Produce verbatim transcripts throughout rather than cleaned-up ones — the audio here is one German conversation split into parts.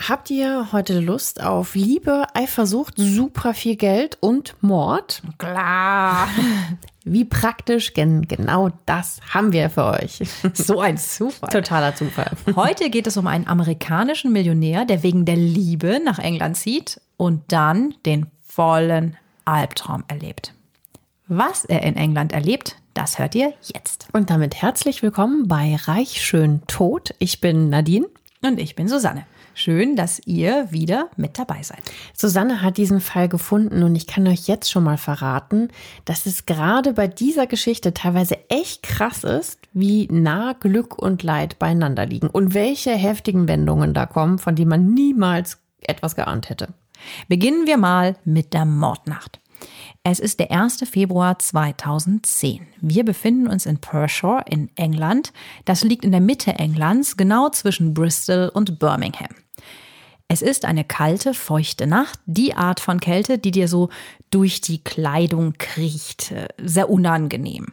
Habt ihr heute Lust auf Liebe, Eifersucht, super viel Geld und Mord? Klar. Wie praktisch, denn genau das haben wir für euch. So ein Zufall. Totaler Zufall. Heute geht es um einen amerikanischen Millionär, der wegen der Liebe nach England zieht und dann den vollen Albtraum erlebt. Was er in England erlebt, das hört ihr jetzt. Und damit herzlich willkommen bei Reich, Schön, Tot. Ich bin Nadine. Und ich bin Susanne. Schön, dass ihr wieder mit dabei seid. Susanne hat diesen Fall gefunden und ich kann euch jetzt schon mal verraten, dass es gerade bei dieser Geschichte teilweise echt krass ist, wie nah Glück und Leid beieinander liegen und welche heftigen Wendungen da kommen, von denen man niemals etwas geahnt hätte. Beginnen wir mal mit der Mordnacht. Es ist der erste Februar zweitausendzehn. Wir befinden uns in Pershore in England. Das liegt in der Mitte Englands, genau zwischen Bristol und Birmingham. Es ist eine kalte, feuchte Nacht, die Art von Kälte, die dir so durch die Kleidung kriecht. Sehr unangenehm.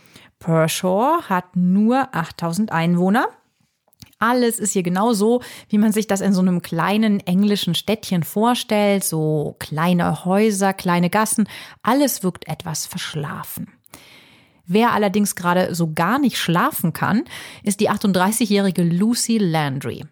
Pershore hat nur achttausend Einwohner. Alles ist hier genau so, wie man sich das in so einem kleinen englischen Städtchen vorstellt. So kleine Häuser, kleine Gassen. Alles wirkt etwas verschlafen. Wer allerdings gerade so gar nicht schlafen kann, ist die achtunddreißigjährige Lucy Landry.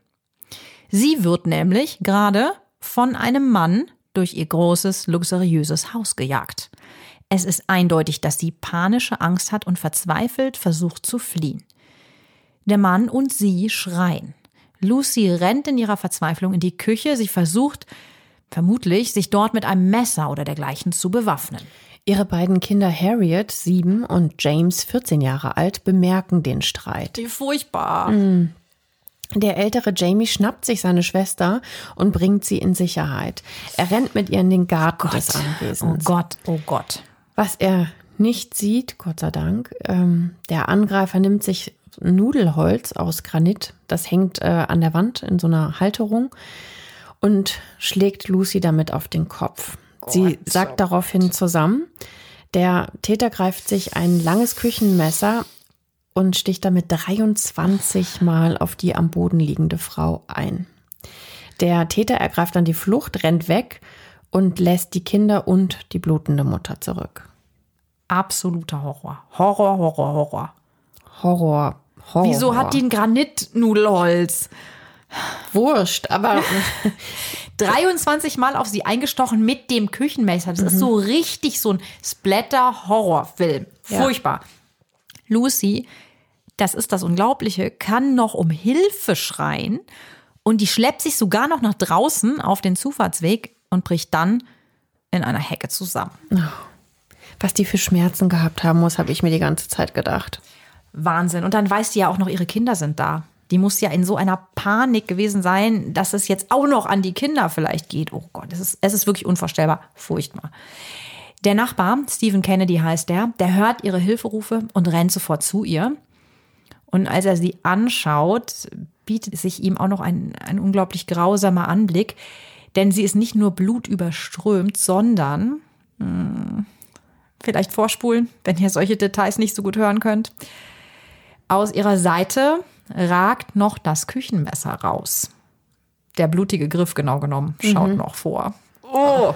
Sie wird nämlich gerade von einem Mann durch ihr großes, luxuriöses Haus gejagt. Es ist eindeutig, dass sie panische Angst hat und verzweifelt versucht zu fliehen. Der Mann und sie schreien. Lucy rennt in ihrer Verzweiflung in die Küche. Sie versucht, vermutlich, sich dort mit einem Messer oder dergleichen zu bewaffnen. Ihre beiden Kinder Harriet, sieben, und James, vierzehn Jahre alt, bemerken den Streit. Wie furchtbar. Mm. Der ältere Jamie schnappt sich seine Schwester und bringt sie in Sicherheit. Er rennt mit ihr in den Garten Oh des Anwesens. Oh Gott, oh Gott. Was er nicht sieht, Gott sei Dank, ähm, der Angreifer nimmt sich Nudelholz aus Granit, das hängt äh, an der Wand in so einer Halterung und schlägt Lucy damit auf den Kopf. Gott, Sie sackt so daraufhin zusammen. Der Täter greift sich ein langes Küchenmesser und sticht damit dreiundzwanzig Mal auf die am Boden liegende Frau ein. Der Täter ergreift dann die Flucht, rennt weg und lässt die Kinder und die blutende Mutter zurück. Absoluter Horror. Horror, Horror, Horror. Horror, Horror. Wieso hat die ein Granitnudelholz? Wurscht, aber dreiundzwanzig Mal auf sie eingestochen mit dem Küchenmesser. Das mhm. ist so richtig so ein Splatter-Horrorfilm. Furchtbar. Ja. Lucy, das ist das Unglaubliche, kann noch um Hilfe schreien und die schleppt sich sogar noch nach draußen auf den Zufahrtsweg und bricht dann in einer Hecke zusammen. Was die für Schmerzen gehabt haben muss, habe ich mir die ganze Zeit gedacht. Wahnsinn. Und dann weiß die ja auch noch, ihre Kinder sind da. Die muss ja in so einer Panik gewesen sein, dass es jetzt auch noch an die Kinder vielleicht geht. Oh Gott, es ist, es ist wirklich unvorstellbar. Furchtbar. Der Nachbar, Stephen Kennedy heißt der, der hört ihre Hilferufe und rennt sofort zu ihr. Und als er sie anschaut, bietet sich ihm auch noch ein, ein unglaublich grausamer Anblick. Denn sie ist nicht nur blutüberströmt, sondern, mh, vielleicht vorspulen, wenn ihr solche Details nicht so gut hören könnt. Aus ihrer Seite ragt noch das Küchenmesser raus. Der blutige Griff, genau genommen, schaut mhm. noch vor. Oh!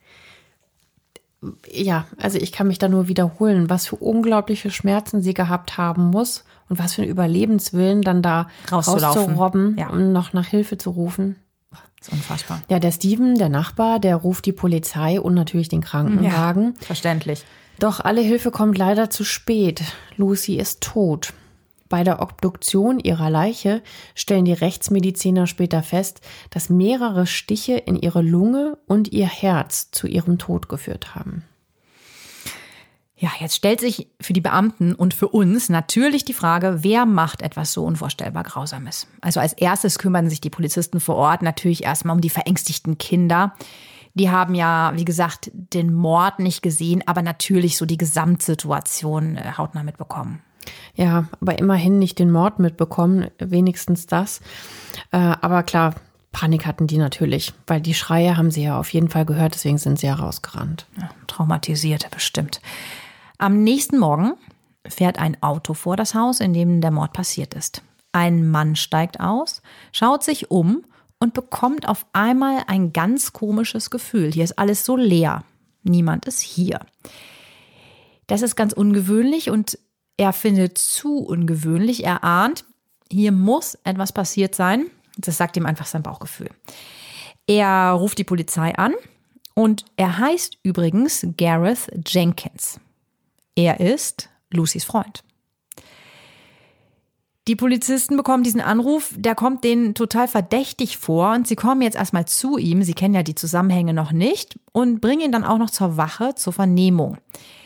Ja, also ich kann mich da nur wiederholen, was für unglaubliche Schmerzen sie gehabt haben muss und was für ein Überlebenswillen dann da rauszurobben, ja. um noch nach Hilfe zu rufen. Das ist unfassbar. Ja, der Steven, der Nachbar, der ruft die Polizei und natürlich den Krankenwagen. Ja, verständlich. Doch alle Hilfe kommt leider zu spät. Lucy ist tot. Bei der Obduktion ihrer Leiche stellen die Rechtsmediziner später fest, dass mehrere Stiche in ihre Lunge und ihr Herz zu ihrem Tod geführt haben. Ja, jetzt stellt sich für die Beamten und für uns natürlich die Frage, wer macht etwas so unvorstellbar Grausames? Also als erstes kümmern sich die Polizisten vor Ort natürlich erstmal um die verängstigten Kinder. Die haben ja, wie gesagt, den Mord nicht gesehen, aber natürlich so die Gesamtsituation hautnah mitbekommen. Ja, aber immerhin nicht den Mord mitbekommen, wenigstens das. Äh, aber klar, Panik hatten die natürlich, weil die Schreie haben sie ja auf jeden Fall gehört, deswegen sind sie ja rausgerannt. Ja, traumatisierte bestimmt. Am nächsten Morgen fährt ein Auto vor das Haus, in dem der Mord passiert ist. Ein Mann steigt aus, schaut sich um und bekommt auf einmal ein ganz komisches Gefühl. Hier ist alles so leer. Niemand ist hier. Das ist ganz ungewöhnlich und er findet zu ungewöhnlich. Er ahnt, hier muss etwas passiert sein. Das sagt ihm einfach sein Bauchgefühl. Er ruft die Polizei an und er heißt übrigens Gareth Jenkins. Er ist Lucys Freund. Die Polizisten bekommen diesen Anruf, der kommt denen total verdächtig vor und sie kommen jetzt erstmal zu ihm, sie kennen ja die Zusammenhänge noch nicht und bringen ihn dann auch noch zur Wache, zur Vernehmung.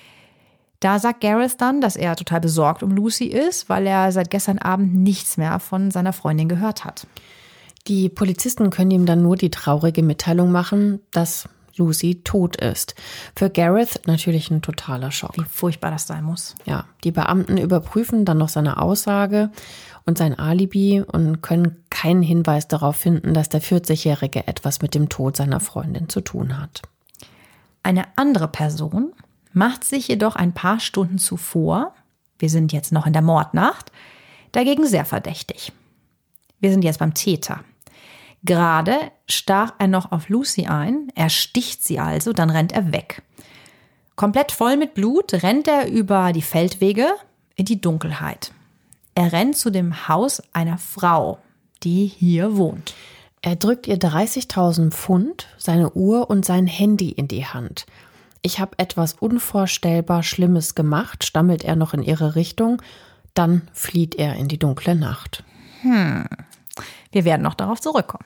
Da sagt Gareth dann, dass er total besorgt um Lucy ist, weil er seit gestern Abend nichts mehr von seiner Freundin gehört hat. Die Polizisten können ihm dann nur die traurige Mitteilung machen, dass Lucy tot ist. Für Gareth natürlich ein totaler Schock. Wie furchtbar das sein muss. Ja, die Beamten überprüfen dann noch seine Aussage und sein Alibi und können keinen Hinweis darauf finden, dass der vierzigjährige etwas mit dem Tod seiner Freundin zu tun hat. Eine andere Person macht sich jedoch ein paar Stunden zuvor, wir sind jetzt noch in der Mordnacht, dagegen sehr verdächtig. Wir sind jetzt beim Täter. Gerade stach er noch auf Lucy ein, er sticht sie also, dann rennt er weg. Komplett voll mit Blut rennt er über die Feldwege in die Dunkelheit. Er rennt zu dem Haus einer Frau, die hier wohnt. Er drückt ihr dreißigtausend Pfund, seine Uhr und sein Handy in die Hand. Ich habe etwas unvorstellbar Schlimmes gemacht, stammelt er noch in ihre Richtung. Dann flieht er in die dunkle Nacht. Hm. Wir werden noch darauf zurückkommen.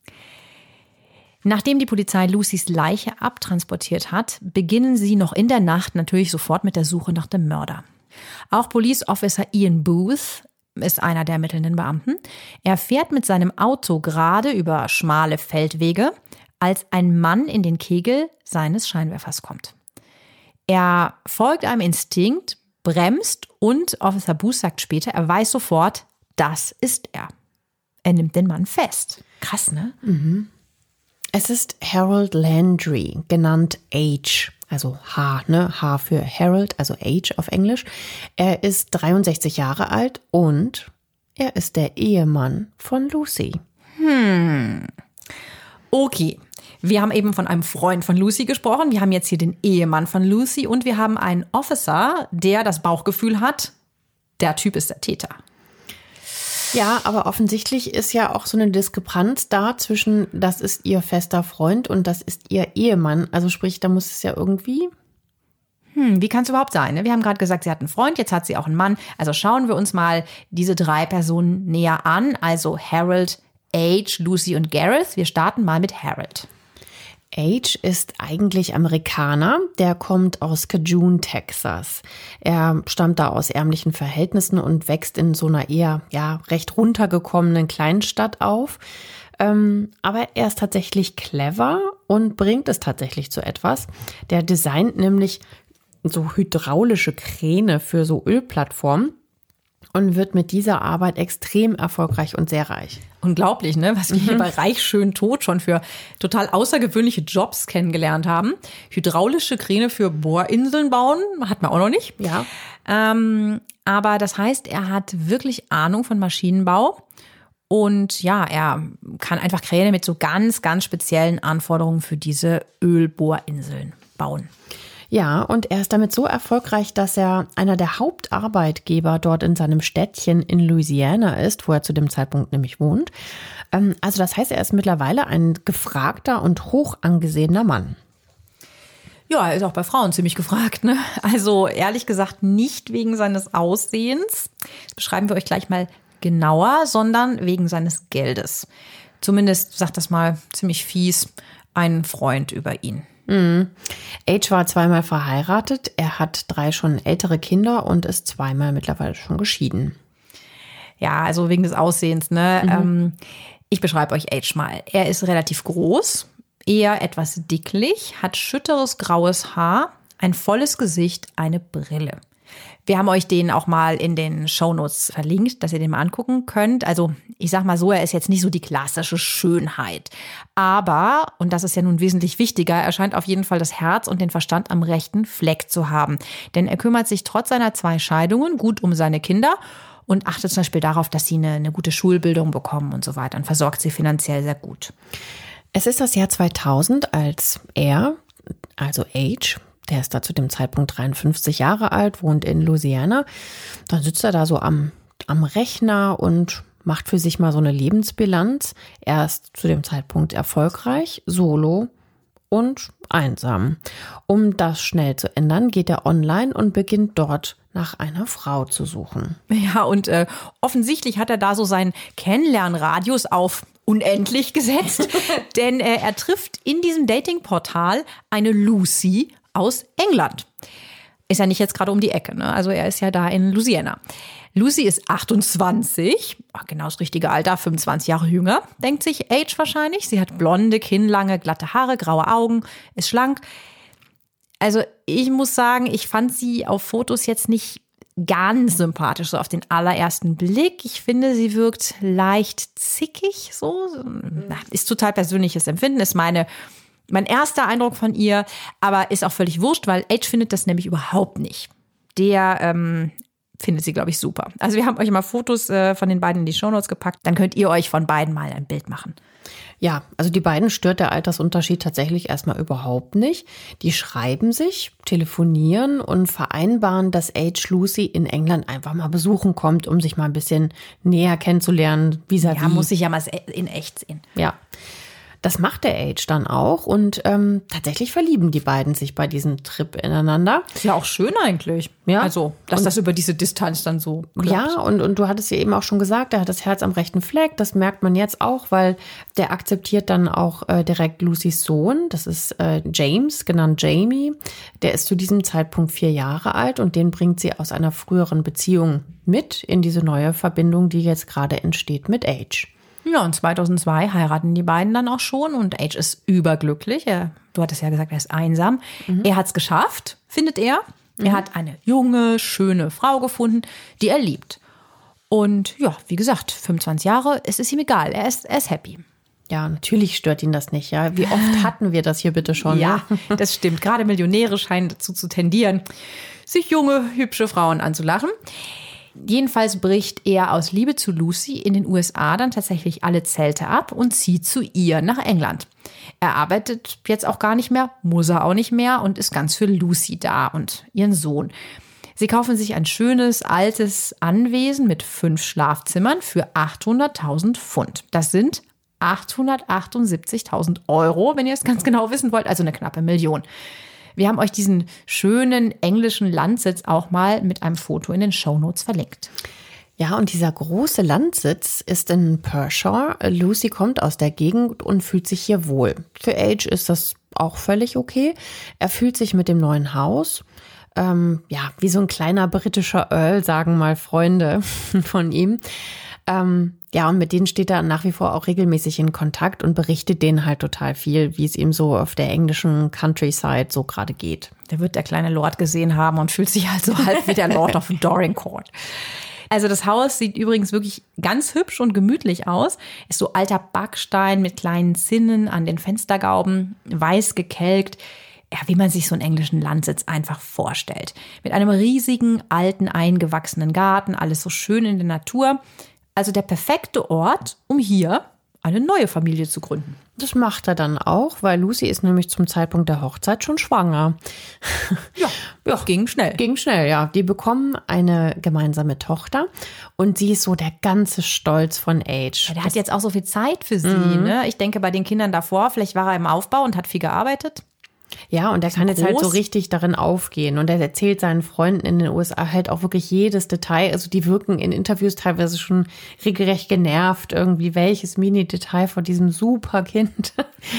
Nachdem die Polizei Lucys Leiche abtransportiert hat, beginnen sie noch in der Nacht natürlich sofort mit der Suche nach dem Mörder. Auch Police Officer Ian Booth ist einer der ermittelnden Beamten. Er fährt mit seinem Auto gerade über schmale Feldwege, als ein Mann in den Kegel seines Scheinwerfers kommt. Er folgt einem Instinkt, bremst und Officer Booth sagt später, er weiß sofort, das ist er. Er nimmt den Mann fest. Krass, ne? Mhm. Es ist Harold Landry, genannt H, also H, ne? H für Harold, also H auf Englisch. Er ist dreiundsechzig Jahre alt und er ist der Ehemann von Lucy. Hm. Okay. Wir haben eben von einem Freund von Lucy gesprochen. Wir haben jetzt hier den Ehemann von Lucy und wir haben einen Officer, der das Bauchgefühl hat, der Typ ist der Täter. Ja, aber offensichtlich ist ja auch so eine Diskrepanz da zwischen, das ist ihr fester Freund und das ist ihr Ehemann. Also sprich, da muss es ja irgendwie... Hm, wie kann es überhaupt sein? Ne? Wir haben gerade gesagt, sie hat einen Freund, jetzt hat sie auch einen Mann. Also schauen wir uns mal diese drei Personen näher an. Also Harold, H, Lucy und Gareth. Wir starten mal mit Harold. H ist eigentlich Amerikaner, der kommt aus Cajun, Texas. Er stammt da aus ärmlichen Verhältnissen und wächst in so einer eher ja recht runtergekommenen Kleinstadt auf. Ähm, aber er ist tatsächlich clever und bringt es tatsächlich zu etwas. Der designt nämlich so hydraulische Kräne für so Ölplattformen und wird mit dieser Arbeit extrem erfolgreich und sehr reich. Unglaublich, ne? Was wir hier bei Reich, Schön, Tot schon für total außergewöhnliche Jobs kennengelernt haben. Hydraulische Kräne für Bohrinseln bauen, hat man auch noch nicht. Ja. Ähm, aber das heißt, er hat wirklich Ahnung von Maschinenbau. Und ja, er kann einfach Kräne mit so ganz, ganz speziellen Anforderungen für diese Ölbohrinseln bauen. Ja, und er ist damit so erfolgreich, dass er einer der Hauptarbeitgeber dort in seinem Städtchen in Louisiana ist, wo er zu dem Zeitpunkt nämlich wohnt. Also das heißt, er ist mittlerweile ein gefragter und hoch angesehener Mann. Ja, er ist auch bei Frauen ziemlich gefragt, ne? Also ehrlich gesagt nicht wegen seines Aussehens, das beschreiben wir euch gleich mal genauer, sondern wegen seines Geldes. Zumindest, sagt das mal ziemlich fies, ein Freund über ihn. Mhm. H war zweimal verheiratet, er hat drei schon ältere Kinder und ist zweimal mittlerweile schon geschieden. Ja, also wegen des Aussehens, ne? Mhm. Ähm, ich beschreibe euch H mal. Er ist relativ groß, eher etwas dicklich, hat schütteres graues Haar, ein volles Gesicht, eine Brille. Wir haben euch den auch mal in den Shownotes verlinkt, dass ihr den mal angucken könnt. Also ich sag mal so, er ist jetzt nicht so die klassische Schönheit. Aber, und das ist ja nun wesentlich wichtiger, er scheint auf jeden Fall das Herz und den Verstand am rechten Fleck zu haben. Denn er kümmert sich trotz seiner zwei Scheidungen gut um seine Kinder und achtet zum Beispiel darauf, dass sie eine, eine gute Schulbildung bekommen und so weiter und versorgt sie finanziell sehr gut. Es ist das Jahr zweitausend, als er, also Age, der ist da zu dem Zeitpunkt dreiundfünfzig Jahre alt, wohnt in Louisiana, dann sitzt er da so am, am Rechner und macht für sich mal so eine Lebensbilanz. Er ist zu dem Zeitpunkt erfolgreich, solo und einsam. Um das schnell zu ändern, geht er online und beginnt dort nach einer Frau zu suchen. Ja, und äh, offensichtlich hat er da so seinen Kennenlernradius auf unendlich gesetzt, denn äh, er trifft in diesem Datingportal eine Lucy aus England. Ist ja nicht jetzt gerade um die Ecke, ne? Also er ist ja da in Louisiana. Lucy ist achtundzwanzig, genau das richtige Alter, fünfundzwanzig Jahre jünger, denkt sich Age wahrscheinlich. Sie hat blonde, kinnlange, glatte Haare, graue Augen, ist schlank. Also ich muss sagen, ich fand sie auf Fotos jetzt nicht ganz sympathisch, so auf den allerersten Blick. Ich finde, sie wirkt leicht zickig, so. Ist total persönliches Empfinden, ist meine, mein erster Eindruck von ihr, aber ist auch völlig wurscht, weil Age findet das nämlich überhaupt nicht. Der ähm, findet sie, glaube ich, super. Also wir haben euch mal Fotos äh, von den beiden in die Shownotes gepackt, dann könnt ihr euch von beiden mal ein Bild machen. Ja, also die beiden stört der Altersunterschied tatsächlich erstmal überhaupt nicht. Die schreiben sich, telefonieren und vereinbaren, dass Age Lucy in England einfach mal besuchen kommt, um sich mal ein bisschen näher kennenzulernen, vis-à-vis. Ja, muss ich ja mal in echt sehen. Ja. Das macht der Age dann auch und ähm, tatsächlich verlieben die beiden sich bei diesem Trip ineinander. Ist ja auch schön eigentlich. Ja. Also, dass und, das über diese Distanz dann so klappt. Ja, und, und du hattest ja eben auch schon gesagt, er hat das Herz am rechten Fleck. Das merkt man jetzt auch, weil der akzeptiert dann auch äh, direkt Lucys Sohn. Das ist äh, James, genannt Jamie. Der ist zu diesem Zeitpunkt vier Jahre alt und den bringt sie aus einer früheren Beziehung mit in diese neue Verbindung, die jetzt gerade entsteht mit Age. Ja, und zweitausendzwei heiraten die beiden dann auch schon und Age ist überglücklich. Er, du hattest ja gesagt, er ist einsam. Mhm. Er hat es geschafft, findet er. Mhm. Er hat eine junge, schöne Frau gefunden, die er liebt. Und ja, wie gesagt, fünfundzwanzig Jahre, es ist ihm egal, er ist, er ist happy. Ja, natürlich stört ihn das nicht, ja. Wie oft hatten wir das hier bitte schon? Ja, ne? Das stimmt. Gerade Millionäre scheinen dazu zu tendieren, sich junge, hübsche Frauen anzulachen. Jedenfalls bricht er aus Liebe zu Lucy in den U S A dann tatsächlich alle Zelte ab und zieht zu ihr nach England. Er arbeitet jetzt auch gar nicht mehr, muss er auch nicht mehr und ist ganz für Lucy da und ihren Sohn. Sie kaufen sich ein schönes, altes Anwesen mit fünf Schlafzimmern für achthunderttausend Pfund. Das sind achthundertachtundsiebzigtausend Euro, wenn ihr es ganz genau wissen wollt, also eine knappe Million. Wir haben euch diesen schönen englischen Landsitz auch mal mit einem Foto in den Shownotes verlinkt. Ja, und dieser große Landsitz ist in Pershore. Lucy kommt aus der Gegend und fühlt sich hier wohl. Für Age ist das auch völlig okay. Er fühlt sich mit dem neuen Haus, ähm, ja, wie so ein kleiner britischer Earl, sagen mal Freunde von ihm. Ähm, ja, und mit denen steht er nach wie vor auch regelmäßig in Kontakt und berichtet denen halt total viel, wie es ihm so auf der englischen Countryside so gerade geht. Der wird der kleine Lord gesehen haben und fühlt sich halt so halb wie der Lord of Dorincourt. Also das Haus sieht übrigens wirklich ganz hübsch und gemütlich aus. Ist so alter Backstein mit kleinen Zinnen an den Fenstergauben, weiß gekelkt. Ja, wie man sich so einen englischen Landsitz einfach vorstellt. Mit einem riesigen, alten, eingewachsenen Garten, alles so schön in der Natur. Also der perfekte Ort, um hier eine neue Familie zu gründen. Das macht er dann auch, weil Lucy ist nämlich zum Zeitpunkt der Hochzeit schon schwanger. Ja, ja, ging schnell. Ging schnell, ja. Die bekommen eine gemeinsame Tochter und sie ist so der ganze Stolz von Age. Ja, der hat jetzt auch so viel Zeit für sie. Mhm. Ne? Ich denke, bei den Kindern davor, vielleicht war er im Aufbau und hat viel gearbeitet. Ja, und er kann jetzt halt so richtig darin aufgehen. Und er erzählt seinen Freunden in den U S A halt auch wirklich jedes Detail. Also die wirken in Interviews teilweise schon regelrecht genervt, irgendwie welches Mini-Detail von diesem super Kind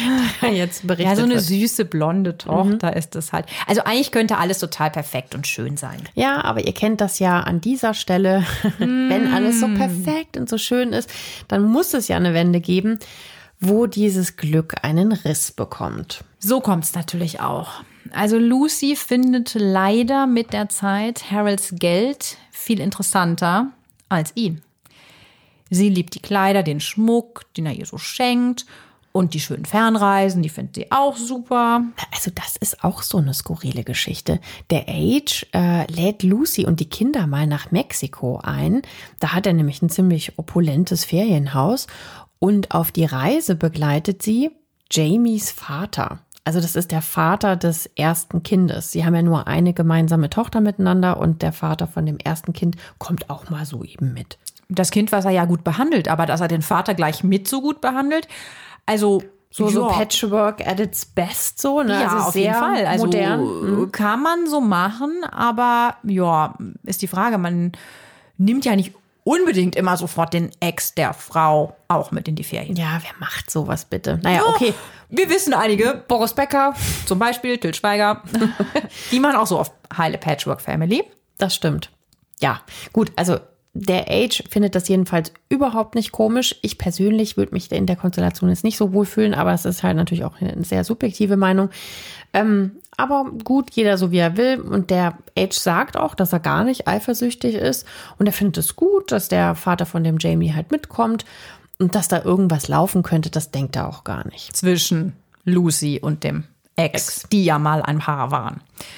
jetzt berichtet Ja, so eine wird. süße, blonde Tochter mhm. ist das halt. Also eigentlich könnte alles total perfekt und schön sein. Ja, aber ihr kennt das ja an dieser Stelle. Mm. Wenn alles so perfekt und so schön ist, dann muss es ja eine Wende geben, wo dieses Glück einen Riss bekommt. So kommt es natürlich auch. Also Lucy findet leider mit der Zeit Harolds Geld viel interessanter als ihn. Sie liebt die Kleider, den Schmuck, den er ihr so schenkt Und die schönen Fernreisen, die findet sie auch super. Also das ist auch so eine skurrile Geschichte. Der Age äh, lädt Lucy und die Kinder mal nach Mexiko ein. Da hat er nämlich ein ziemlich opulentes Ferienhaus. Und auf die Reise begleitet sie Jamies Vater. Also das ist der Vater des ersten Kindes. Sie haben ja nur eine gemeinsame Tochter miteinander und der Vater von dem ersten Kind kommt auch mal so eben mit. Das Kind, was er ja gut behandelt, aber dass er den Vater gleich mit so gut behandelt, also so, ja. so Patchwork at its best, so, ne? Ja, also auf sehr jeden Fall. Also modern. Kann man so machen, aber ja, ist die Frage, man nimmt ja nicht unbedingt immer sofort den Ex der Frau auch mit in die Ferien. Ja, wer macht sowas bitte? Naja, okay. Wir wissen einige. Boris Becker. Zum Beispiel Til Schweiger. Die machen auch so auf heile Patchwork-Family. Das stimmt. Ja, gut, also der Age findet das jedenfalls überhaupt nicht komisch. Ich persönlich würde mich in der Konstellation jetzt nicht so wohlfühlen, aber es ist halt natürlich auch eine sehr subjektive Meinung. Ähm, aber gut, jeder so wie er will. Und der Age sagt auch, dass er gar nicht eifersüchtig ist. Und er findet es gut, dass der Vater von dem Jamie halt mitkommt. Und dass da irgendwas laufen könnte, das denkt er auch gar nicht. Zwischen Lucy und dem Ex, Ex. Die ja mal ein Paar waren.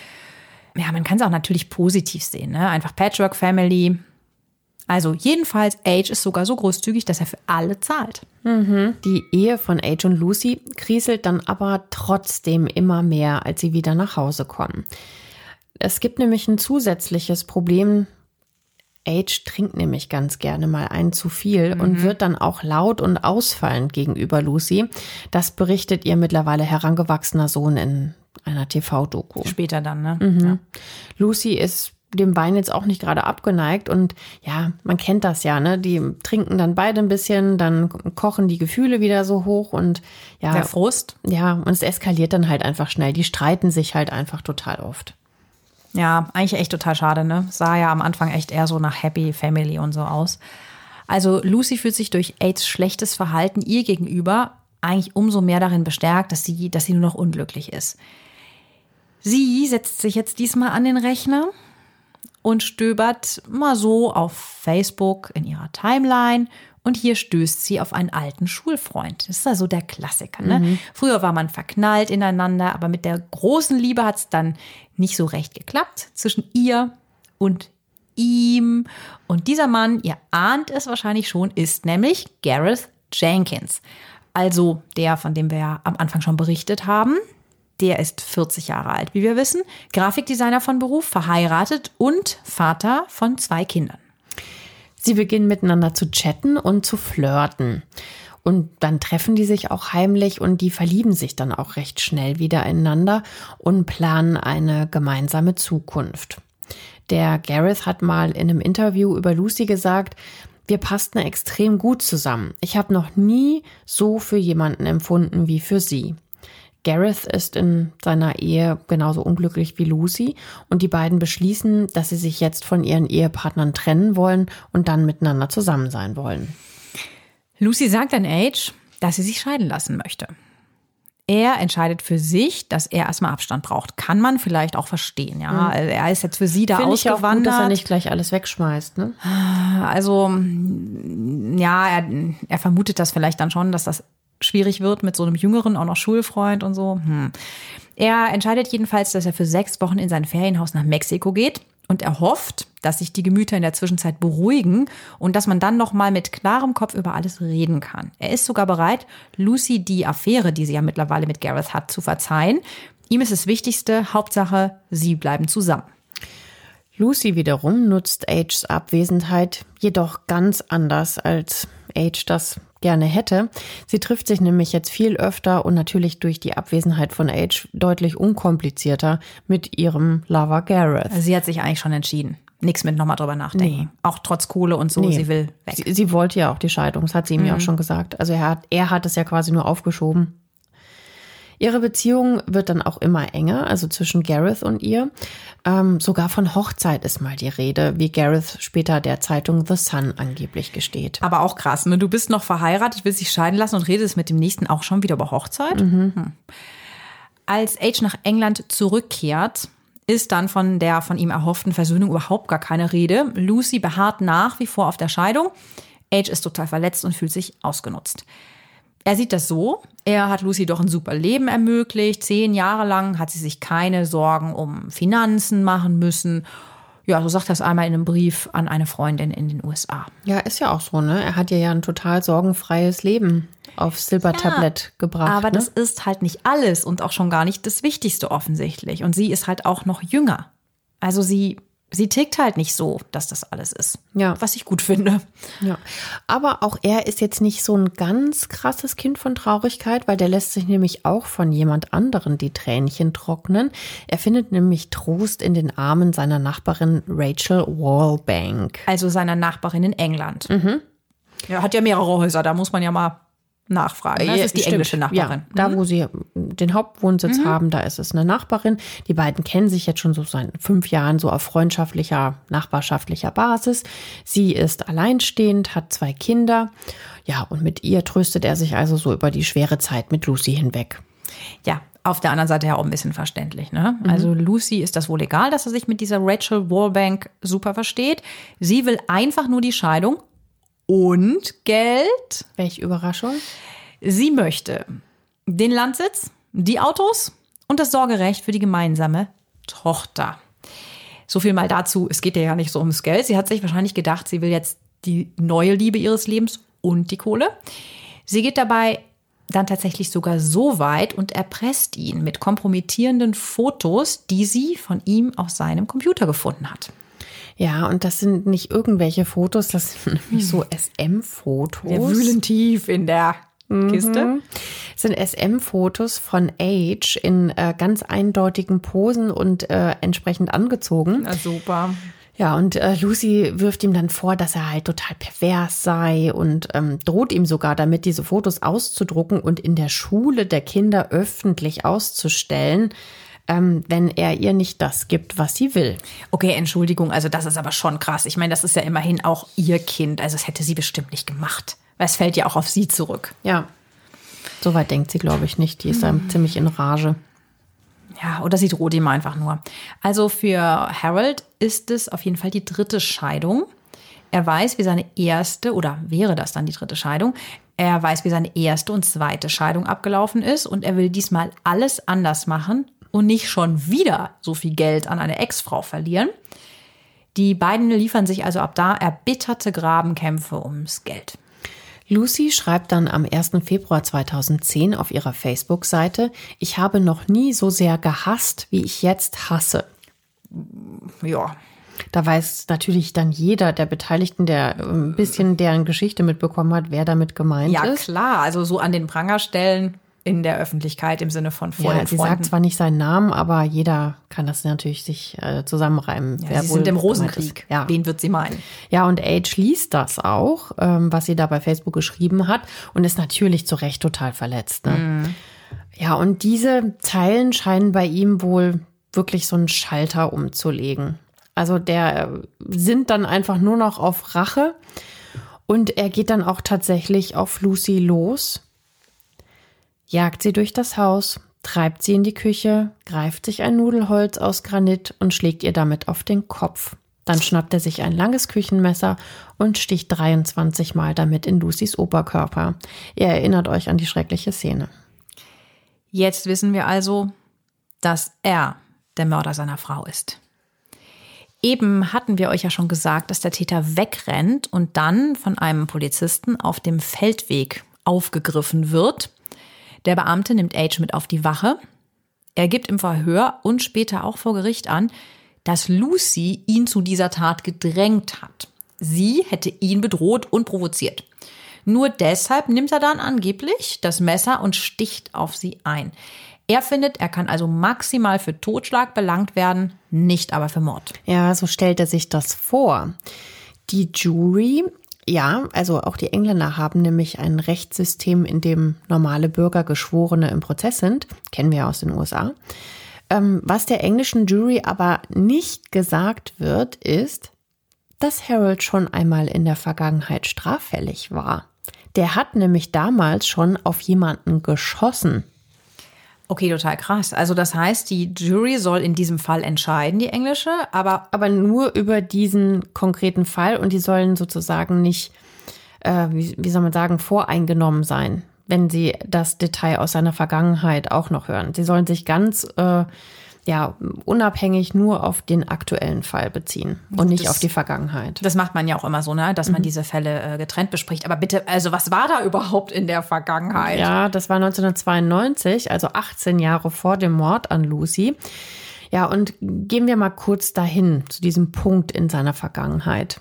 Ja, man kann es auch natürlich positiv sehen, ne? Einfach Patchwork-Family. Also jedenfalls, Age ist sogar so großzügig, dass er für alle zahlt. Mhm. Die Ehe von Age und Lucy kriselt dann aber trotzdem immer mehr, als sie wieder nach Hause kommen. Es gibt nämlich ein zusätzliches Problem. Age trinkt nämlich ganz gerne mal einen zu viel mhm. und wird dann auch laut und ausfallend gegenüber Lucy. Das berichtet ihr mittlerweile herangewachsener Sohn in einer T V-Doku. Später dann, ne? Mhm. Ja. Lucy ist dem Wein jetzt auch nicht gerade abgeneigt und ja, man kennt das ja, ne? Die trinken dann beide ein bisschen, dann kochen die Gefühle wieder so hoch und ja. Der Frust. Ja, und es eskaliert dann halt einfach schnell. Die streiten sich halt einfach total oft. Ja, eigentlich echt total schade, ne? Sah ja am Anfang echt eher so nach Happy Family und so aus. Also Lucy fühlt sich durch Ages schlechtes Verhalten ihr gegenüber eigentlich umso mehr darin bestärkt, dass sie, dass sie nur noch unglücklich ist. Sie setzt sich jetzt diesmal an den Rechner und stöbert mal so auf Facebook in ihrer Timeline. Und hier stößt sie auf einen alten Schulfreund. Das ist ja so der Klassiker, ne? Mhm. Früher war man verknallt ineinander, aber mit der großen Liebe hat es dann nicht so recht geklappt zwischen ihr und ihm. Und dieser Mann, ihr ahnt es wahrscheinlich schon, ist nämlich Gareth Jenkins. Also der, von dem wir ja am Anfang schon berichtet haben. Der ist vierzig Jahre alt, wie wir wissen. Grafikdesigner von Beruf, verheiratet und Vater von zwei Kindern. Sie beginnen miteinander zu chatten und zu flirten. Und dann treffen die sich auch heimlich und die verlieben sich dann auch recht schnell wieder ineinander und planen eine gemeinsame Zukunft. Der Gareth hat mal in einem Interview über Lucy gesagt, wir passten extrem gut zusammen. Ich habe noch nie so für jemanden empfunden wie für sie. Gareth ist in seiner Ehe genauso unglücklich wie Lucy und die beiden beschließen, dass sie sich jetzt von ihren Ehepartnern trennen wollen und dann miteinander zusammen sein wollen. Lucy sagt an Age, dass sie sich scheiden lassen möchte. Er entscheidet für sich, dass er erstmal Abstand braucht. Kann man vielleicht auch verstehen, ja. Mhm. Also er ist jetzt für sie da Finde ausgewandert. Ich auch gut, dass er nicht gleich alles wegschmeißt, ne? Also, ja, er, er vermutet das vielleicht dann schon, dass das schwierig wird mit so einem jüngeren, auch noch Schulfreund und so. Hm. Er entscheidet jedenfalls, dass er für sechs Wochen in sein Ferienhaus nach Mexiko geht und er hofft, dass sich die Gemüter in der Zwischenzeit beruhigen und dass man dann noch mal mit klarem Kopf über alles reden kann. Er ist sogar bereit, Lucy die Affäre, die sie ja mittlerweile mit Gareth hat, zu verzeihen. Ihm ist das Wichtigste, Hauptsache, sie bleiben zusammen. Lucy wiederum nutzt Ages Abwesenheit jedoch ganz anders, als Age das gerne hätte. Sie trifft sich nämlich jetzt viel öfter und natürlich durch die Abwesenheit von Age deutlich unkomplizierter mit ihrem Lover Gareth. Also sie hat sich eigentlich schon entschieden. Nichts mit nochmal drüber nachdenken. Nee. Auch trotz Kohle und so, nee. Sie will weg. Sie, sie wollte ja auch die Scheidung, das hat sie ihm mhm. ja auch schon gesagt. Also er hat, er hat es ja quasi nur aufgeschoben. Ihre Beziehung wird dann auch immer enger, also zwischen Gareth und ihr. Ähm, sogar von Hochzeit ist mal die Rede, wie Gareth später der Zeitung The Sun angeblich gesteht. Aber auch krass, ne? Du bist noch verheiratet, willst dich scheiden lassen und redest mit dem Nächsten auch schon wieder über Hochzeit? Mhm. Hm. Als Age nach England zurückkehrt, ist dann von der von ihm erhofften Versöhnung überhaupt gar keine Rede. Lucy beharrt nach wie vor auf der Scheidung. Age ist total verletzt und fühlt sich ausgenutzt. Er sieht das so, er hat Lucy doch ein super Leben ermöglicht. Zehn Jahre lang hat sie sich keine Sorgen um Finanzen machen müssen. Ja, so sagt er es einmal in einem Brief an eine Freundin in den U S A. Ja, ist ja auch so, ne? Er hat ihr ja ein total sorgenfreies Leben aufs Silbertablett ja, gebracht. Aber ne? das ist halt nicht alles und auch schon gar nicht das Wichtigste offensichtlich. Und sie ist halt auch noch jünger. Also sie... Sie tickt halt nicht so, dass das alles ist. Ja. Was ich gut finde. Ja. Aber auch er ist jetzt nicht so ein ganz krasses Kind von Traurigkeit, weil der lässt sich nämlich auch von jemand anderen die Tränchen trocknen. Er findet nämlich Trost in den Armen seiner Nachbarin Rachel Wallbank. Also seiner Nachbarin in England. Mhm. Ja, hat ja mehrere Häuser, da muss man ja mal nachfragen. Das ist die Stimmt. englische Nachbarin. Ja, da, wo sie den Hauptwohnsitz mhm. haben, da ist es eine Nachbarin. Die beiden kennen sich jetzt schon so seit fünf Jahren so auf freundschaftlicher, nachbarschaftlicher Basis. Sie ist alleinstehend, hat zwei Kinder. Ja, und mit ihr tröstet er sich also so über die schwere Zeit mit Lucy hinweg. Ja, auf der anderen Seite ja auch ein bisschen verständlich, ne? Mhm. Also Lucy ist das wohl egal, dass er sich mit dieser Rachel Wallbank super versteht. Sie will einfach nur die Scheidung. Und Geld. Welche Überraschung. Sie möchte den Landsitz, die Autos und das Sorgerecht für die gemeinsame Tochter. So viel mal dazu, es geht ihr ja nicht so ums Geld. Sie hat sich wahrscheinlich gedacht, sie will jetzt die neue Liebe ihres Lebens und die Kohle. Sie geht dabei dann tatsächlich sogar so weit und erpresst ihn mit kompromittierenden Fotos, die sie von ihm auf seinem Computer gefunden hat. Ja, und das sind nicht irgendwelche Fotos, das sind nämlich so S M-Fotos. Wir wühlen tief in der Kiste. Mhm. Das sind S M-Fotos von Age in äh, ganz eindeutigen Posen und äh, entsprechend angezogen. Na super. Ja, und äh, Lucy wirft ihm dann vor, dass er halt total pervers sei und ähm, droht ihm sogar damit, diese Fotos auszudrucken und in der Schule der Kinder öffentlich auszustellen, ähm, wenn er ihr nicht das gibt, was sie will. Okay, Entschuldigung, also das ist aber schon krass. Ich meine, das ist ja immerhin auch ihr Kind, also das hätte sie bestimmt nicht gemacht. Weil es fällt ja auch auf sie zurück. Ja, soweit denkt sie, glaube ich, nicht. Die ist da ziemlich in Rage. Ja, oder sie droht ihm einfach nur. Also für Harold ist es auf jeden Fall die dritte Scheidung. Er weiß, wie seine erste, oder wäre das dann die dritte Scheidung, er weiß, wie seine erste und zweite Scheidung abgelaufen ist und er will diesmal alles anders machen und nicht schon wieder so viel Geld an eine Ex-Frau verlieren. Die beiden liefern sich also ab da erbitterte Grabenkämpfe ums Geld. Lucy schreibt dann am ersten Februar zweitausendzehn auf ihrer Facebook-Seite: Ich habe noch nie so sehr gehasst, wie ich jetzt hasse. Ja. Da weiß natürlich dann jeder der Beteiligten, der ein bisschen deren Geschichte mitbekommen hat, wer damit gemeint ja, ist. Ja, klar. Also so an den Pranger stellen in der Öffentlichkeit im Sinne von vor ja, den sie Freunden. sagt zwar nicht seinen Namen, aber jeder kann das natürlich sich äh, zusammenreimen. Ja, wer sie wohl sind im gemeint Rosenkrieg. ist. Ja. Wen wird sie meinen? Ja, und Age liest das auch, ähm, was sie da bei Facebook geschrieben hat und ist natürlich zu Recht total verletzt. Ne? Mhm. Ja, und diese Zeilen scheinen bei ihm wohl wirklich so einen Schalter umzulegen. Also der sinnt dann einfach nur noch auf Rache und er geht dann auch tatsächlich auf Lucy los, jagt sie durch das Haus, treibt sie in die Küche, greift sich ein Nudelholz aus Granit und schlägt ihr damit auf den Kopf. Dann schnappt er sich ein langes Küchenmesser und sticht dreiundzwanzig Mal damit in Lucys Oberkörper. Ihr erinnert euch an die schreckliche Szene. Jetzt wissen wir also, dass er der Mörder seiner Frau ist. Eben hatten wir euch ja schon gesagt, dass der Täter wegrennt und dann von einem Polizisten auf dem Feldweg aufgegriffen wird. Der Beamte nimmt Age mit auf die Wache. Er gibt im Verhör und später auch vor Gericht an, dass Lucy ihn zu dieser Tat gedrängt hat. Sie hätte ihn bedroht und provoziert. Nur deshalb nimmt er dann angeblich das Messer und sticht auf sie ein. Er findet, er kann also maximal für Totschlag belangt werden, nicht aber für Mord. Ja, so stellt er sich das vor. Die Jury, ja, also auch die Engländer haben nämlich ein Rechtssystem, in dem normale Bürger Geschworene im Prozess sind. Kennen wir ja aus den U S A. Ähm, was der englischen Jury aber nicht gesagt wird, ist, dass Harold schon einmal in der Vergangenheit straffällig war. Der hat nämlich damals schon auf jemanden geschossen. Okay, total krass. Also das heißt, die Jury soll in diesem Fall entscheiden, die englische, aber... Aber nur über diesen konkreten Fall und die sollen sozusagen nicht, äh, wie, wie soll man sagen, voreingenommen sein, wenn sie das Detail aus seiner Vergangenheit auch noch hören. Sie sollen sich ganz äh, ja, unabhängig nur auf den aktuellen Fall beziehen und nicht das, auf die Vergangenheit. Das macht man ja auch immer so, ne, dass man mhm. diese Fälle äh, getrennt bespricht. Aber bitte, also was war da überhaupt in der Vergangenheit? Ja, das war neunzehnhundertzweiundneunzig, also achtzehn Jahre vor dem Mord an Lucy. Ja, und gehen wir mal kurz dahin, zu diesem Punkt in seiner Vergangenheit.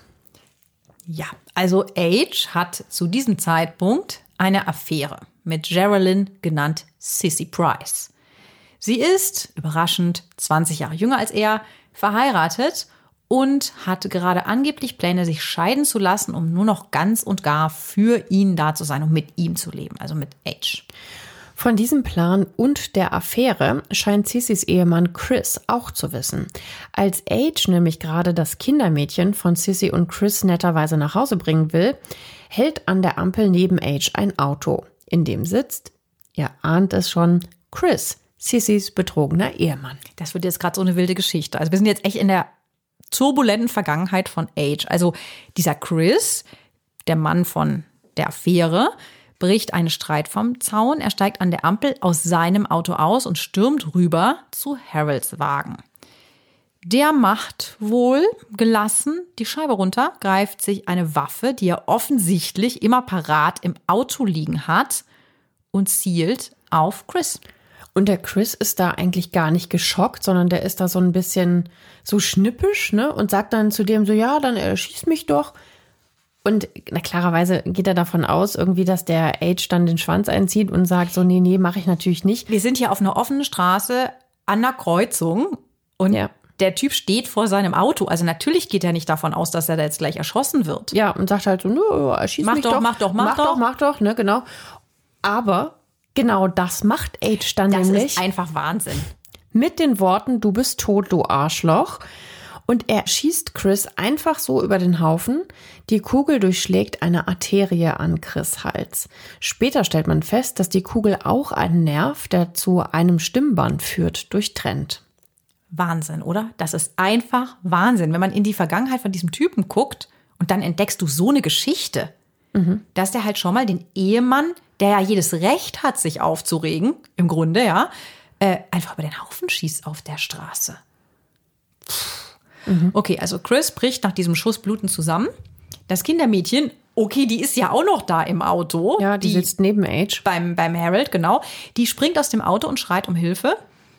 Ja, also Age hat zu diesem Zeitpunkt eine Affäre mit Geraldine, genannt Sissy Price. Sie ist, überraschend, zwanzig Jahre jünger als er, verheiratet und hat gerade angeblich Pläne, sich scheiden zu lassen, um nur noch ganz und gar für ihn da zu sein und mit ihm zu leben, also mit Age. Von diesem Plan und der Affäre scheint Sissys Ehemann Chris auch zu wissen. Als Age nämlich gerade das Kindermädchen von Sissy und Chris netterweise nach Hause bringen will, hält an der Ampel neben Age ein Auto. In dem sitzt, ihr ahnt es schon, Chris, Sissys betrogener Ehemann. Das wird jetzt gerade so eine wilde Geschichte. Also wir sind jetzt echt in der turbulenten Vergangenheit von Age. Also dieser Chris, der Mann von der Affäre, bricht einen Streit vom Zaun. Er steigt an der Ampel aus seinem Auto aus und stürmt rüber zu Harolds Wagen. Der macht wohl gelassen die Scheibe runter, greift sich eine Waffe, die er offensichtlich immer parat im Auto liegen hat, und zielt auf Chris. Und der Chris ist da eigentlich gar nicht geschockt, sondern der ist da so ein bisschen so schnippisch, ne? Und sagt dann zu dem so, ja, dann äh, schieß mich doch. Und na, klarerweise geht er davon aus, irgendwie, dass der Age dann den Schwanz einzieht und sagt so, nee, nee, mache ich natürlich nicht. Wir sind hier auf einer offenen Straße an einer Kreuzung und ja. Der Typ steht vor seinem Auto. Also natürlich geht er nicht davon aus, dass er da jetzt gleich erschossen wird. Ja, und sagt halt so, nö, schieß mach mich doch, doch. Mach doch, mach, mach doch. doch, mach doch, ne, genau. Aber genau das macht Age dann das nämlich. Das ist einfach Wahnsinn. Mit den Worten, du bist tot, du Arschloch. Und er schießt Chris einfach so über den Haufen. Die Kugel durchschlägt eine Arterie an Chris' Hals. Später stellt man fest, dass die Kugel auch einen Nerv, der zu einem Stimmband führt, durchtrennt. Wahnsinn, oder? Das ist einfach Wahnsinn. Wenn man in die Vergangenheit von diesem Typen guckt und dann entdeckst du so eine Geschichte, mhm. dass der halt schon mal den Ehemann, der ja jedes Recht hat, sich aufzuregen, im Grunde, ja, äh, einfach über den Haufen schießt auf der Straße. Mhm. Okay, also Chris bricht nach diesem Schuss blutend zusammen. Das Kindermädchen, okay, die ist ja auch noch da im Auto. Ja, die, die sitzt neben Age. Beim, beim Harold, genau. Die springt aus dem Auto und schreit um Hilfe.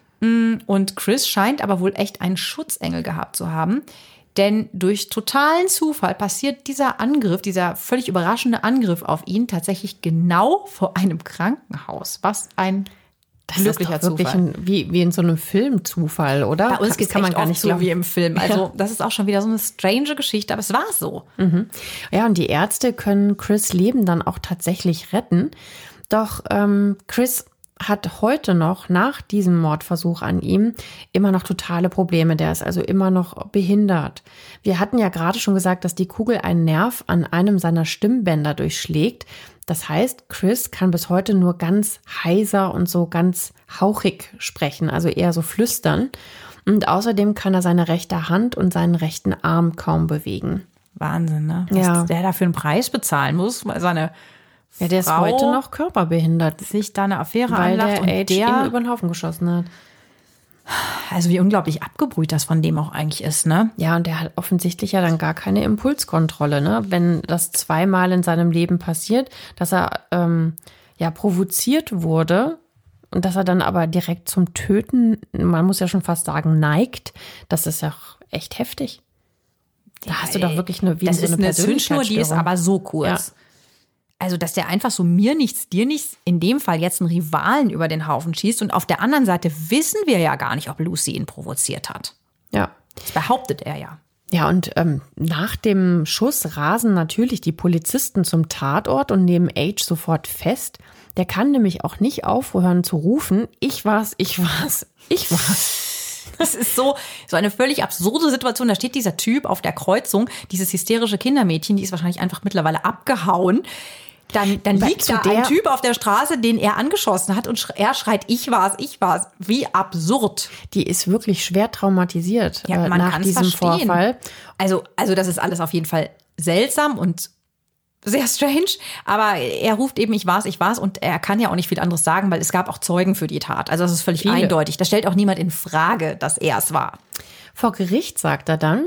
Und Chris scheint aber wohl echt einen Schutzengel gehabt zu haben. Denn durch totalen Zufall passiert dieser Angriff, dieser völlig überraschende Angriff auf ihn tatsächlich genau vor einem Krankenhaus. Was ein Das glücklicher ist doch wirklich Zufall. Ein, wie, wie in so einem Film-Zufall, oder? Bei uns geht es echt gar nicht so wie im Film. Also ja. Das ist auch schon wieder so eine strange Geschichte, aber es war so. Mhm. Ja, und die Ärzte können Chris' Leben dann auch tatsächlich retten. Doch ähm, Chris hat heute noch, nach diesem Mordversuch an ihm, immer noch totale Probleme. Der ist also immer noch behindert. Wir hatten ja gerade schon gesagt, dass die Kugel einen Nerv an einem seiner Stimmbänder durchschlägt. Das heißt, Chris kann bis heute nur ganz heiser und so ganz hauchig sprechen, also eher so flüstern. Und außerdem kann er seine rechte Hand und seinen rechten Arm kaum bewegen. Wahnsinn, ne? Was ja. der dafür einen Preis bezahlen muss, weil seine Ja, der ist Frau heute noch körperbehindert. Sich da eine Affäre weil anlacht der und Age der ihn über den Haufen geschossen hat. Also wie unglaublich abgebrüht das von dem auch eigentlich ist, ne? Ja, und der hat offensichtlich ja dann gar keine Impulskontrolle, ne? Wenn das zweimal in seinem Leben passiert, dass er ähm, ja provoziert wurde und dass er dann aber direkt zum Töten, man muss ja schon fast sagen, neigt, das ist ja echt heftig. Da ja, hast du doch wirklich eine, wie das so eine ist eine Zündschnur, die ist aber so kurz. Ja. Also, dass der einfach so mir nichts, dir nichts, in dem Fall jetzt einen Rivalen über den Haufen schießt. Und auf der anderen Seite wissen wir ja gar nicht, ob Lucy ihn provoziert hat. Ja. Das behauptet er ja. Ja, und ähm, nach dem Schuss rasen natürlich die Polizisten zum Tatort und nehmen Age sofort fest. Der kann nämlich auch nicht aufhören zu rufen, ich war's, ich war's, ich war's. Das ist so, so eine völlig absurde Situation. Da steht dieser Typ auf der Kreuzung, dieses hysterische Kindermädchen, die ist wahrscheinlich einfach mittlerweile abgehauen. Dann, dann liegt da ein Typ auf der Straße, den er angeschossen hat und er schreit, ich war's, ich war's. Wie absurd. Die ist wirklich schwer traumatisiert ja, äh, man nach diesem verstehen. Vorfall. Also, also das ist alles auf jeden Fall seltsam und Sehr strange, aber er ruft eben, ich war's, ich war's und er kann ja auch nicht viel anderes sagen, weil es gab auch Zeugen für die Tat. Also das ist völlig Viele. eindeutig. Da stellt auch niemand in Frage, dass er es war. Vor Gericht sagt er dann,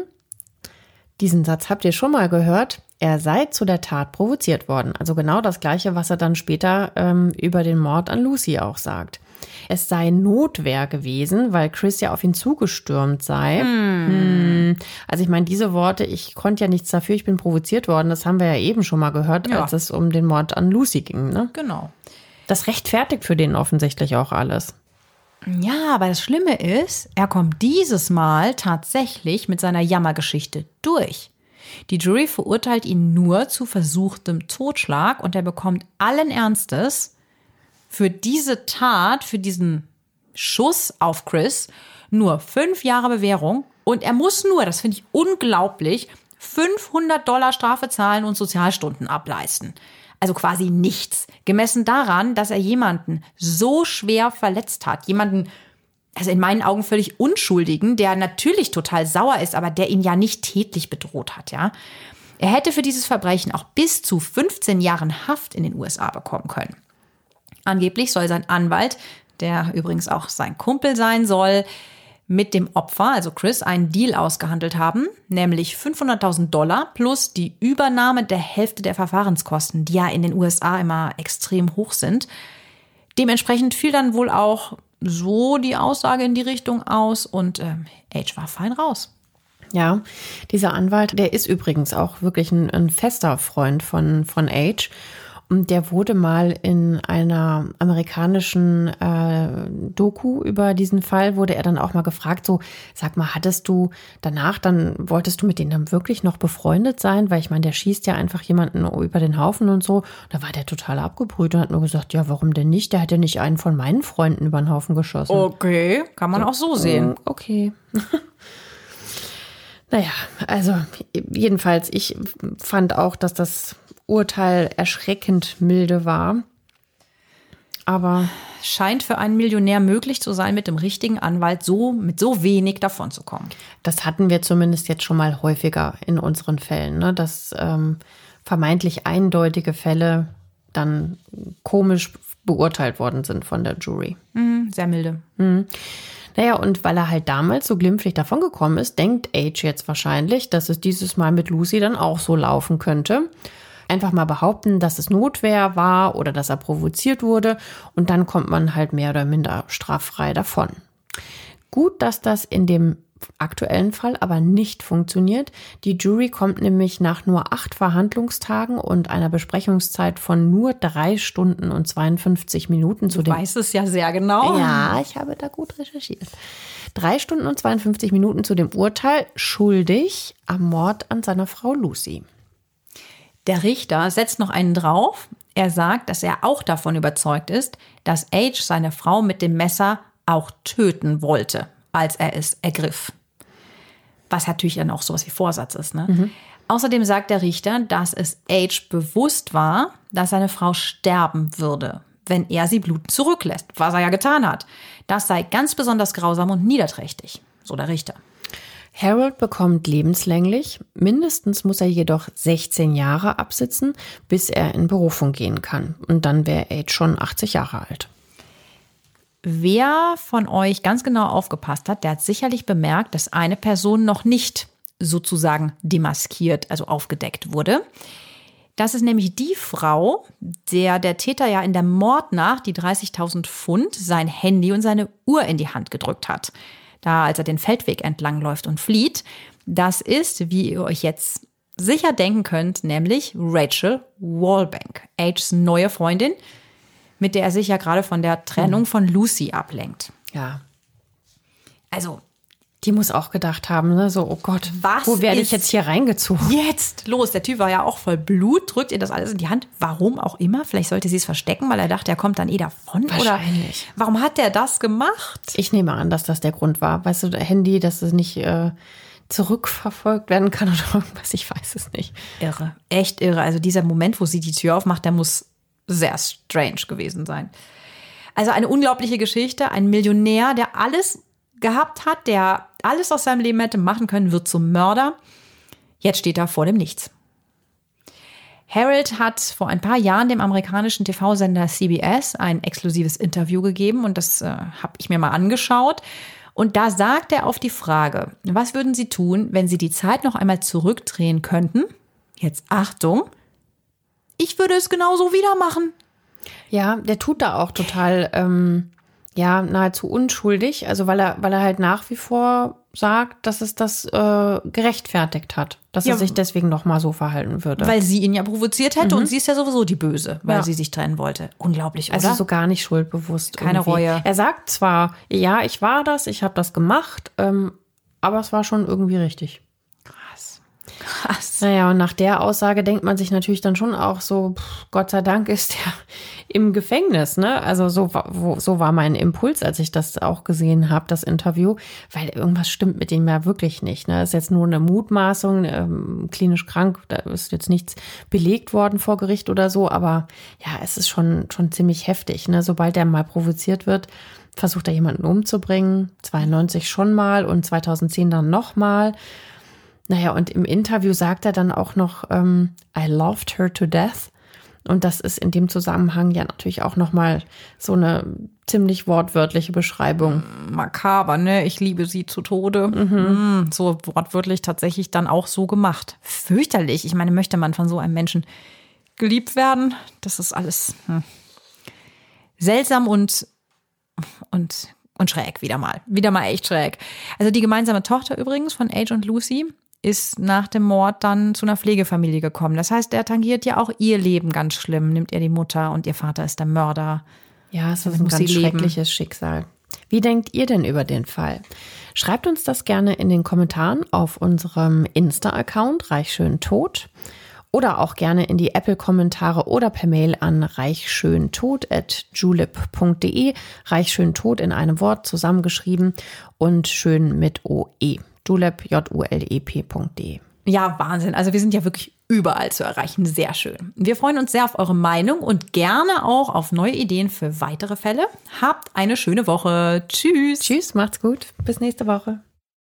diesen Satz habt ihr schon mal gehört, er sei zu der Tat provoziert worden. Also genau das Gleiche, was er dann später ähm, über den Mord an Lucy auch sagt. Es sei Notwehr gewesen, weil Chris ja auf ihn zugestürmt sei. Hm. Hm. Also ich meine, diese Worte, ich konnte ja nichts dafür, ich bin provoziert worden. Das haben wir ja eben schon mal gehört, ja. als es um den Mord an Lucy ging. Ne? Genau. Das rechtfertigt für den offensichtlich auch alles. Ja, aber das Schlimme ist, er kommt dieses Mal tatsächlich mit seiner Jammergeschichte durch. Die Jury verurteilt ihn nur zu versuchtem Totschlag und er bekommt allen Ernstes für diese Tat, für diesen Schuss auf Chris, nur fünf Jahre Bewährung. Und er muss nur, das finde ich unglaublich, fünfhundert Dollar Strafe zahlen und Sozialstunden ableisten. Also quasi nichts. Gemessen daran, dass er jemanden so schwer verletzt hat. Jemanden, also in meinen Augen völlig Unschuldigen, der natürlich total sauer ist, aber der ihn ja nicht tätlich bedroht hat, ja. Er hätte für dieses Verbrechen auch bis zu fünfzehn Jahren Haft in den U S A bekommen können. Angeblich soll sein Anwalt, der übrigens auch sein Kumpel sein soll, mit dem Opfer, also Chris, einen Deal ausgehandelt haben, nämlich fünfhunderttausend Dollar plus die Übernahme der Hälfte der Verfahrenskosten, die ja in den U S A immer extrem hoch sind. Dementsprechend fiel dann wohl auch so die Aussage in die Richtung aus und ähm, Age war fein raus. Ja, dieser Anwalt, der ist übrigens auch wirklich ein, ein fester Freund von, von Age. Und der wurde mal in einer amerikanischen äh, Doku über diesen Fall, wurde er dann auch mal gefragt, so, sag mal, hattest du danach, dann wolltest du mit denen dann wirklich noch befreundet sein? Weil ich meine, der schießt ja einfach jemanden über den Haufen und so. Da war der total abgebrüht und hat nur gesagt, ja, warum denn nicht? Der hat ja nicht einen von meinen Freunden über den Haufen geschossen. Okay, kann man so, auch so sehen. Okay. Naja, also jedenfalls, ich fand auch, dass das Urteil erschreckend milde war. Aber scheint für einen Millionär möglich zu sein, mit dem richtigen Anwalt so mit so wenig davon zu kommen. Das hatten wir zumindest jetzt schon mal häufiger in unseren Fällen, ne? Dass ähm, vermeintlich eindeutige Fälle dann komisch beurteilt worden sind von der Jury. Mhm, sehr milde. Mhm. Naja, und weil er halt damals so glimpflich davon gekommen ist, denkt Age jetzt wahrscheinlich, dass es dieses Mal mit Lucy dann auch so laufen könnte. Einfach mal behaupten, dass es Notwehr war oder dass er provoziert wurde und dann kommt man halt mehr oder minder straffrei davon. Gut, dass das in dem aktuellen Fall aber nicht funktioniert. Die Jury kommt nämlich nach nur acht Verhandlungstagen und einer Besprechungszeit von nur drei Stunden und zweiundfünfzig Minuten zu dem. Du weißt es ja sehr genau. Ja, ich habe da gut recherchiert. Drei Stunden und zweiundfünfzig Minuten zu dem Urteil, schuldig am Mord an seiner Frau Lucy. Der Richter setzt noch einen drauf. Er sagt, dass er auch davon überzeugt ist, dass Age seine Frau mit dem Messer auch töten wollte, als er es ergriff. Was natürlich dann auch sowas wie Vorsatz ist. Ne? Mhm. Außerdem sagt der Richter, dass es Age bewusst war, dass seine Frau sterben würde, wenn er sie blutend zurücklässt, was er ja getan hat. Das sei ganz besonders grausam und niederträchtig, so der Richter. Harold bekommt lebenslänglich, mindestens muss er jedoch sechzehn Jahre absitzen, bis er in Berufung gehen kann. Und dann wäre Age schon achtzig Jahre alt. Wer von euch ganz genau aufgepasst hat, der hat sicherlich bemerkt, dass eine Person noch nicht sozusagen demaskiert, also aufgedeckt wurde. Das ist nämlich die Frau, der der Täter ja in der Mordnacht die dreißigtausend Pfund, sein Handy und seine Uhr in die Hand gedrückt hat. Da, als er den Feldweg entlang läuft und flieht. Das ist, wie ihr euch jetzt sicher denken könnt, nämlich Rachel Wallbank, Ages neue Freundin, mit der er sich ja gerade von der Trennung von Lucy ablenkt. Ja. Also, die muss auch gedacht haben, ne? So, oh Gott, was wo werde ich jetzt hier reingezogen? Jetzt los, der Typ war ja auch voll Blut, drückt ihr das alles in die Hand. Warum auch immer, vielleicht sollte sie es verstecken, weil er dachte, er kommt dann eh davon. Wahrscheinlich. Oder warum hat der das gemacht? Ich nehme an, dass das der Grund war. Weißt du, Handy, dass es nicht äh, zurückverfolgt werden kann oder irgendwas, ich weiß es nicht. Irre, echt irre. Also dieser Moment, wo sie die Tür aufmacht, der muss sehr strange gewesen sein. Also eine unglaubliche Geschichte, ein Millionär, der alles gehabt hat, der alles aus seinem Leben hätte machen können, wird zum Mörder. Jetzt steht er vor dem Nichts. Harold hat vor ein paar Jahren dem amerikanischen T V-Sender C B S ein exklusives Interview gegeben und das äh, habe ich mir mal angeschaut. Und da sagt er auf die Frage, was würden Sie tun, wenn Sie die Zeit noch einmal zurückdrehen könnten? Jetzt Achtung, ich würde es genauso wieder machen. Ja, der tut da auch total, ähm, ja, nahezu unschuldig. Also weil er, weil er halt nach wie vor sagt, dass es das äh, gerechtfertigt hat. Dass ja, er sich deswegen noch mal so verhalten würde. Weil sie ihn ja provoziert hätte mhm. und sie ist ja sowieso die Böse, weil ja. sie sich trennen wollte. Unglaublich, oder? Also so gar nicht schuldbewusst. Keine irgendwie. Reue. Er sagt zwar, ja, ich war das, ich habe das gemacht, ähm, aber es war schon irgendwie richtig. Krass. Krass. Naja, und nach der Aussage denkt man sich natürlich dann schon auch so, pff, Gott sei Dank ist er im Gefängnis, ne? Also so, wo, so war mein Impuls, als ich das auch gesehen habe, das Interview, weil irgendwas stimmt mit ihm ja wirklich nicht, ne? Das ist jetzt nur eine Mutmaßung, ähm, klinisch krank, da ist jetzt nichts belegt worden vor Gericht oder so, aber ja, es ist schon, schon ziemlich heftig, ne? Sobald er mal provoziert wird, versucht er jemanden umzubringen, zweiundneunzig schon mal und zweitausendzehn dann nochmal. Naja, und im Interview sagt er dann auch noch, ähm, I loved her to death. Und das ist in dem Zusammenhang ja natürlich auch nochmal so eine ziemlich wortwörtliche Beschreibung. Makaber, ne? Ich liebe sie zu Tode. Mhm. So wortwörtlich tatsächlich dann auch so gemacht. Fürchterlich. Ich meine, möchte man von so einem Menschen geliebt werden? Das ist alles hm. seltsam und, und, und schräg wieder mal. Wieder mal echt schräg. Also die gemeinsame Tochter übrigens von Age und Lucy ist nach dem Mord dann zu einer Pflegefamilie gekommen. Das heißt, er tangiert ja auch ihr Leben ganz schlimm. Nimmt ihr die Mutter und ihr Vater ist der Mörder. Ja, es ist ein ganz schreckliches Schicksal. Wie denkt ihr denn über den Fall? Schreibt uns das gerne in den Kommentaren auf unserem Insta-Account reichschöntod oder auch gerne in die Apple-Kommentare oder per Mail an reichschöntod at julep punkt de. Reichschöntod in einem Wort zusammengeschrieben und schön mit O E. julep, J U L E P punkt de. Ja, Wahnsinn. Also wir sind ja wirklich überall zu erreichen. Sehr schön. Wir freuen uns sehr auf eure Meinung und gerne auch auf neue Ideen für weitere Fälle. Habt eine schöne Woche. Tschüss. Tschüss, macht's gut. Bis nächste Woche.